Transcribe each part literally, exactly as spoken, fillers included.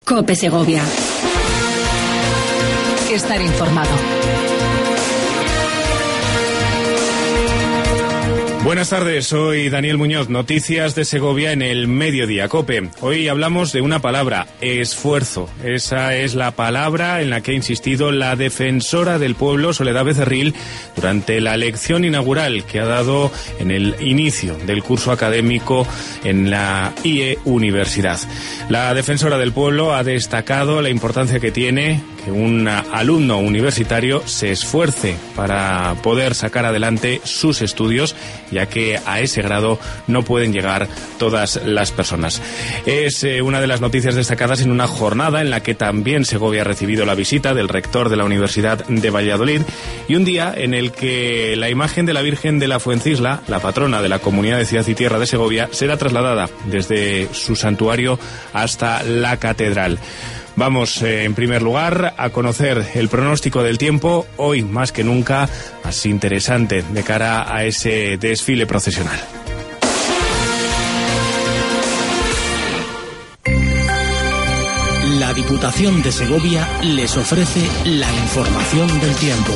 COPE Segovia. Estar informado. Buenas tardes, soy Daniel Muñoz, noticias de Segovia en el Mediodía COPE. Hoy hablamos de una palabra, esfuerzo. Esa es la palabra en la que ha insistido la defensora del pueblo, Soledad Becerril, durante la lección inaugural que ha dado en el inicio del curso académico en la I E Universidad. La defensora del pueblo ha destacado la importancia que tiene que un alumno universitario se esfuerce para poder sacar adelante sus estudios, ya que a ese grado no pueden llegar todas las personas. Es eh, una de las noticias destacadas en una jornada en la que también Segovia ha recibido la visita del rector de la Universidad de Valladolid y un día en el que la imagen de la Virgen de la Fuencisla, la patrona de la Comunidad de Ciudad y Tierra de Segovia, será trasladada desde su santuario hasta la catedral. Vamos, eh, en primer lugar, a conocer el pronóstico del tiempo, hoy más que nunca más interesante de cara a ese desfile procesional. La Diputación de Segovia les ofrece la información del tiempo.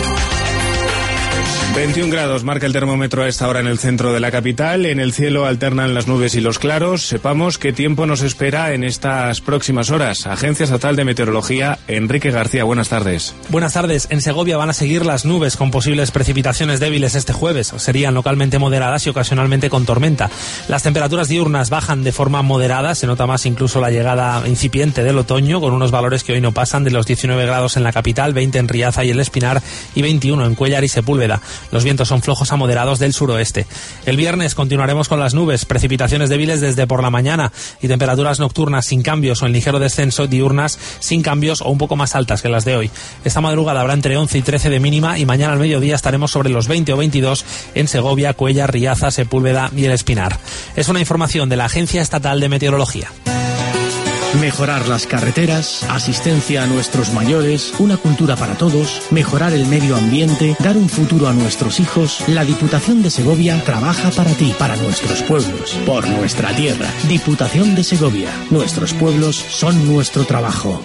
veintiún grados marca el termómetro a esta hora en el centro de la capital. En el cielo alternan las nubes y los claros. Sepamos qué tiempo nos espera en estas próximas horas. Agencia Estatal de Meteorología, Enrique García, buenas tardes. Buenas tardes. En Segovia van a seguir las nubes con posibles precipitaciones débiles este jueves. Serían localmente moderadas y ocasionalmente con tormenta. Las temperaturas diurnas bajan de forma moderada. Se nota más incluso la llegada incipiente del otoño, con unos valores que hoy no pasan de los diecinueve grados en la capital, veinte en Riaza y El Espinar y veintiuno en Cuéllar y Sepúlveda. Los vientos son flojos a moderados del suroeste. El viernes continuaremos con las nubes, precipitaciones débiles desde por la mañana y temperaturas nocturnas sin cambios o en ligero descenso, diurnas sin cambios o un poco más altas que las de hoy. Esta madrugada habrá entre once y trece de mínima y mañana al mediodía estaremos sobre los veinte o veintidós en Segovia, Cuéllar, Riaza, Sepúlveda y El Espinar. Es una información de la Agencia Estatal de Meteorología. Mejorar las carreteras, asistencia a nuestros mayores, una cultura para todos, mejorar el medio ambiente, dar un futuro a nuestros hijos. La Diputación de Segovia trabaja para ti, para nuestros pueblos, por nuestra tierra. Diputación de Segovia. Nuestros pueblos son nuestro trabajo.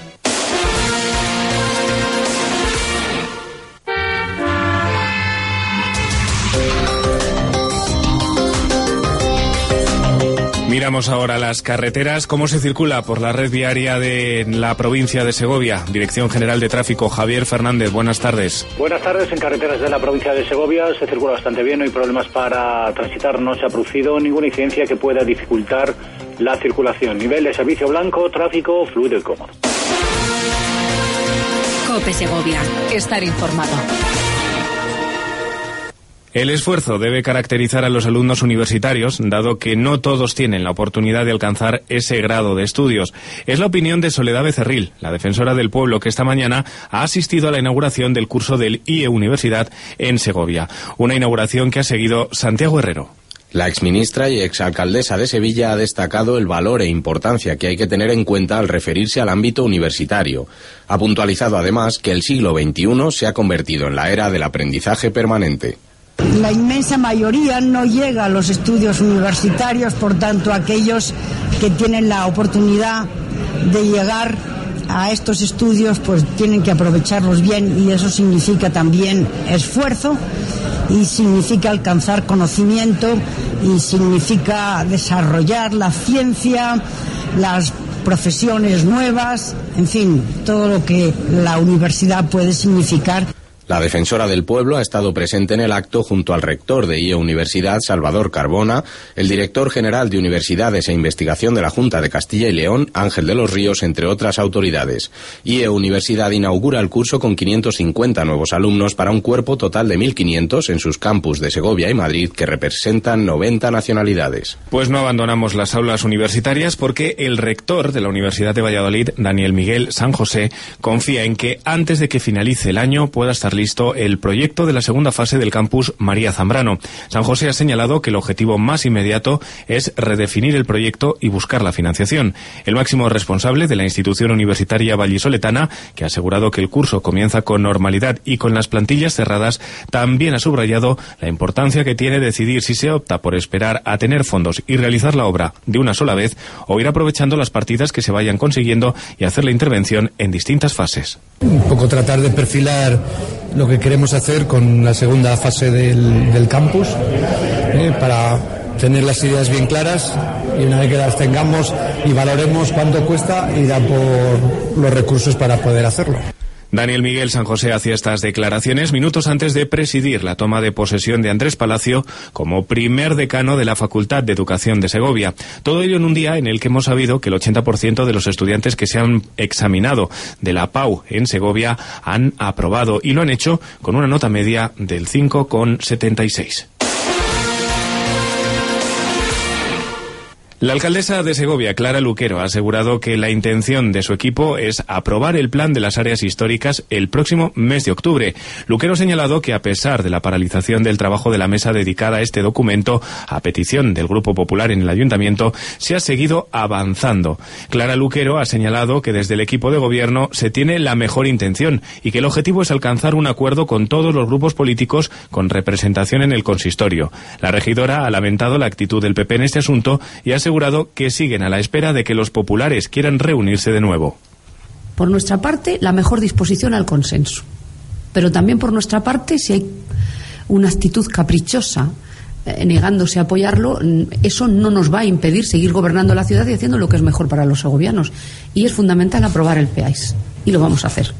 Miramos ahora las carreteras. ¿Cómo se circula por la red viaria de la provincia de Segovia? Dirección General de Tráfico, Javier Fernández, buenas tardes. Buenas tardes. En carreteras de la provincia de Segovia se circula bastante bien, no hay problemas para transitar, no se ha producido ninguna incidencia que pueda dificultar la circulación. Nivel de servicio blanco, tráfico fluido y cómodo. COPE Segovia. Estar informado. El esfuerzo debe caracterizar a los alumnos universitarios, dado que no todos tienen la oportunidad de alcanzar ese grado de estudios. Es la opinión de Soledad Becerril, la defensora del pueblo, que esta mañana ha asistido a la inauguración del curso del I E Universidad en Segovia. Una inauguración que ha seguido Santiago Herrero. La exministra y exalcaldesa de Sevilla ha destacado el valor e importancia que hay que tener en cuenta al referirse al ámbito universitario. Ha puntualizado además que el siglo veintiuno se ha convertido en la era del aprendizaje permanente. La inmensa mayoría no llega a los estudios universitarios, por tanto, aquellos que tienen la oportunidad de llegar a estos estudios, pues tienen que aprovecharlos bien, y eso significa también esfuerzo y significa alcanzar conocimiento y significa desarrollar la ciencia, las profesiones nuevas, en fin, todo lo que la universidad puede significar. La defensora del pueblo ha estado presente en el acto junto al rector de I E Universidad, Salvador Carbona, el director general de Universidades e Investigación de la Junta de Castilla y León, Ángel de los Ríos, entre otras autoridades. I E Universidad inaugura el curso con quinientos cincuenta nuevos alumnos para un cuerpo total de mil quinientos en sus campus de Segovia y Madrid, que representan noventa nacionalidades. Pues no abandonamos las aulas universitarias porque el rector de la Universidad de Valladolid, Daniel Miguel San José, confía en que antes de que finalice el año pueda estar dejar listo el proyecto de la segunda fase del campus María Zambrano. San José ha señalado que el objetivo más inmediato es redefinir el proyecto y buscar la financiación. El máximo responsable de la institución universitaria vallisoletana, que ha asegurado que el curso comienza con normalidad y con las plantillas cerradas, también ha subrayado la importancia que tiene decidir si se opta por esperar a tener fondos y realizar la obra de una sola vez o ir aprovechando las partidas que se vayan consiguiendo y hacer la intervención en distintas fases. Un poco tratar de perfilar lo que queremos hacer con la segunda fase del, del campus, eh, para tener las ideas bien claras, y una vez que las tengamos y valoremos cuánto cuesta, ir a por los recursos para poder hacerlo. Daniel Miguel San José hacía estas declaraciones minutos antes de presidir la toma de posesión de Andrés Palacio como primer decano de la Facultad de Educación de Segovia. Todo ello en un día en el que hemos sabido que el ochenta por ciento de los estudiantes que se han examinado de la P A U en Segovia han aprobado, y lo han hecho con una nota media del cinco coma setenta y seis. La alcaldesa de Segovia, Clara Luquero, ha asegurado que la intención de su equipo es aprobar el plan de las áreas históricas el próximo mes de octubre. Luquero ha señalado que, a pesar de la paralización del trabajo de la mesa dedicada a este documento, a petición del Grupo Popular en el Ayuntamiento, se ha seguido avanzando. Clara Luquero ha señalado que desde el equipo de gobierno se tiene la mejor intención y que el objetivo es alcanzar un acuerdo con todos los grupos políticos con representación en el consistorio. La regidora ha lamentado la actitud del P P en este asunto y ha asegurado que siguen a la espera de que los populares quieran reunirse de nuevo. Por nuestra parte, la mejor disposición al consenso. Pero también por nuestra parte, si hay una actitud caprichosa eh, negándose a apoyarlo, eso no nos va a impedir seguir gobernando la ciudad y haciendo lo que es mejor para los segovianos. Y es fundamental aprobar el P A I S. Y lo vamos a hacer.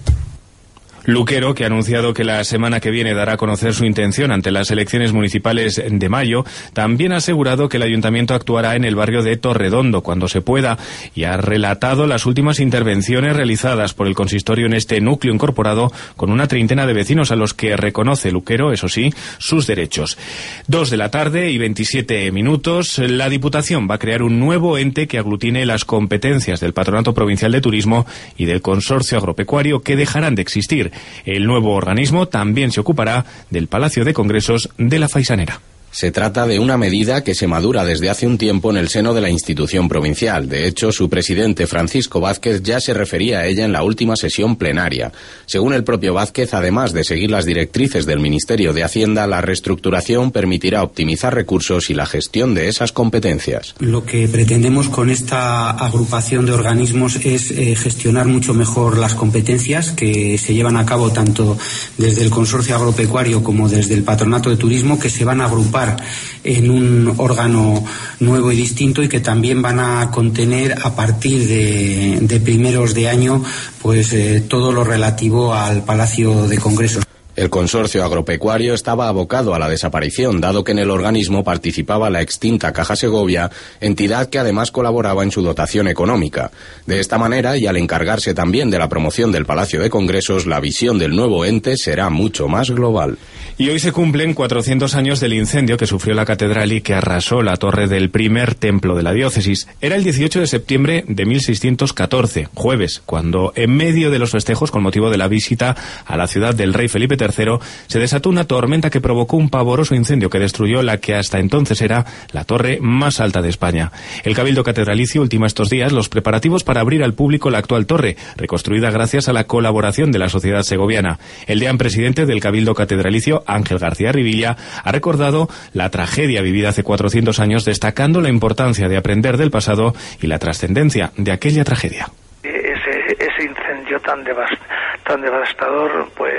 Luquero, que ha anunciado que la semana que viene dará a conocer su intención ante las elecciones municipales de mayo, también ha asegurado que el ayuntamiento actuará en el barrio de Torredondo cuando se pueda, y ha relatado las últimas intervenciones realizadas por el consistorio en este núcleo incorporado con una treintena de vecinos a los que reconoce Luquero, eso sí, sus derechos. Dos de la tarde y veintisiete minutos, la Diputación va a crear un nuevo ente que aglutine las competencias del Patronato Provincial de Turismo y del Consorcio Agropecuario, que dejarán de existir. El nuevo organismo también se ocupará del Palacio de Congresos de la Faisanera. Se trata de una medida que se madura desde hace un tiempo en el seno de la institución provincial. De hecho, su presidente, Francisco Vázquez, ya se refería a ella en la última sesión plenaria. Según el propio Vázquez, además de seguir las directrices del Ministerio de Hacienda, la reestructuración permitirá optimizar recursos y la gestión de esas competencias. Lo que pretendemos con esta agrupación de organismos es eh, gestionar mucho mejor las competencias que se llevan a cabo tanto desde el Consorcio Agropecuario como desde el Patronato de Turismo, que se van a agrupar en un órgano nuevo y distinto, y que también van a contener a partir de, de primeros de año pues eh, todo lo relativo al Palacio de Congresos. El consorcio agropecuario estaba abocado a la desaparición, dado que en el organismo participaba la extinta Caja Segovia, entidad que además colaboraba en su dotación económica. De esta manera, y al encargarse también de la promoción del Palacio de Congresos, la visión del nuevo ente será mucho más global. Y hoy se cumplen cuatrocientos años del incendio que sufrió la catedral y que arrasó la torre del primer templo de la diócesis. Era el dieciocho de septiembre de mil seiscientos catorce, jueves, cuando en medio de los festejos con motivo de la visita a la ciudad del rey Felipe tercero, se desató una tormenta que provocó un pavoroso incendio que destruyó la que hasta entonces era la torre más alta de España. El Cabildo Catedralicio ultima estos días los preparativos para abrir al público la actual torre, reconstruida gracias a la colaboración de la sociedad segoviana. El deán presidente del Cabildo Catedralicio, Ángel García Rivilla, ha recordado la tragedia vivida hace cuatrocientos años, destacando la importancia de aprender del pasado y la trascendencia de aquella tragedia. Ese, ese incendio tan devastador tan devastador pues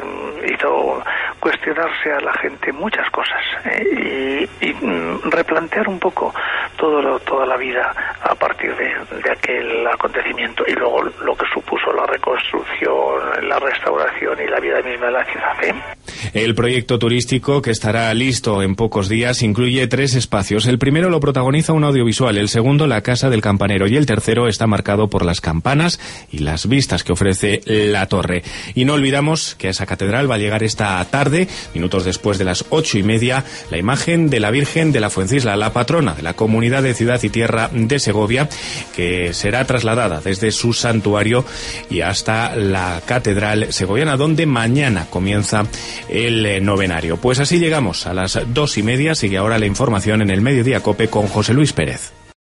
hizo cuestionarse a la gente muchas cosas, ¿eh? y, y replantear un poco todo lo, toda la vida a partir de, de aquel acontecimiento, y luego lo que supuso la reconstrucción, la restauración y la vida misma de la ciudad, ¿eh? El proyecto turístico, que estará listo en pocos días, incluye tres espacios. El primero lo protagoniza un audiovisual, el segundo la Casa del Campanero, y el tercero está marcado por las campanas y las vistas que ofrece la torre. Y no olvidamos que a esa catedral va a llegar esta tarde tarde, minutos después de las ocho y media, la imagen de la Virgen de la Fuencisla, la patrona de la comunidad de Ciudad y Tierra de Segovia, que será trasladada desde su santuario y hasta la Catedral Segoviana, donde mañana comienza el novenario. Pues así llegamos a las dos y media. Sigue ahora la información en el Mediodía COPE con José Luis Pérez.